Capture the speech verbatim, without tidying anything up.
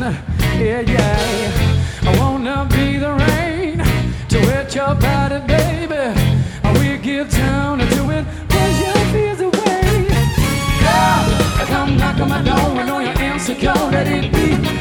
Yeah, yeah. I wanna be the rain to wet your body, baby. We give town to it, push your fears away. Girl, come knock on my door, I know your insecurity beat.